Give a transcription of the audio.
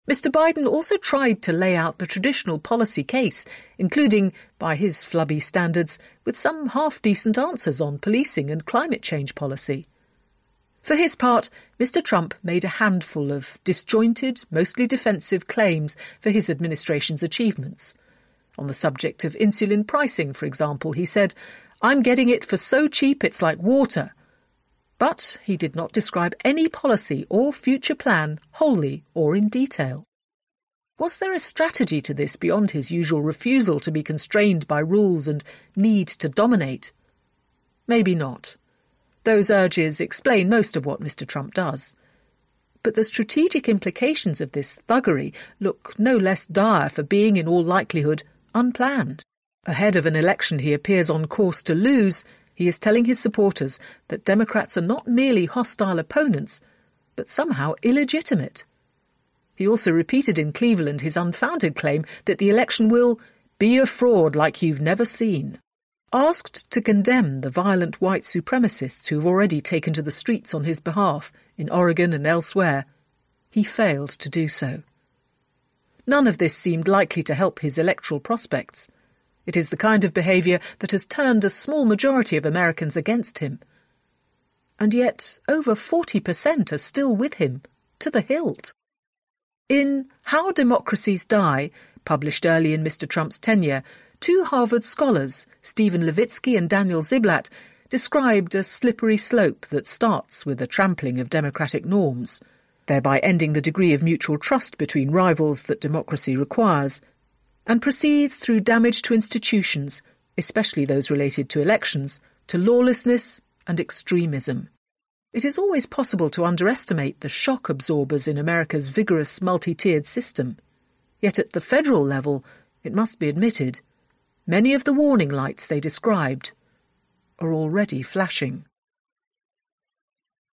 Mr. Biden also tried to lay out the traditional policy case, including, by his flubby standards, with some half-decent answers on policing and climate change policy. For his part, Mr. Trump made a handful of disjointed, mostly defensive claims for his administration's achievements. On the subject of insulin pricing, for example, he said, "I'm getting it for so cheap it's like water." But he did not describe any policy or future plan wholly or in detail. Was there a strategy to this beyond his usual refusal to be constrained by rules and need to dominate? Maybe not. Those urges explain most of what Mr. Trump does. But the strategic implications of this thuggery look no less dire for being, in all likelihood, unplanned. Ahead of an election he appears on course to lose, he is telling his supporters that Democrats are not merely hostile opponents, but somehow illegitimate. He also repeated in Cleveland his unfounded claim that the election will be a fraud like you've never seen. Asked to condemn the violent white supremacists who have already taken to the streets on his behalf in Oregon and elsewhere, he failed to do so. None of this seemed likely to help his electoral prospects. It is the kind of behaviour that has turned a small majority of Americans against him. And yet over 40% are still with him, to the hilt. In How Democracies Die, published early in Mr. Trump's tenure, two Harvard scholars, Stephen Levitsky and Daniel Ziblatt, described a slippery slope that starts with a trampling of democratic norms, thereby ending the degree of mutual trust between rivals that democracy requires, and proceeds through damage to institutions, especially those related to elections, to lawlessness and extremism. It is always possible to underestimate the shock absorbers in America's vigorous multi-tiered system. Yet at the federal level, it must be admitted, many of the warning lights they described are already flashing.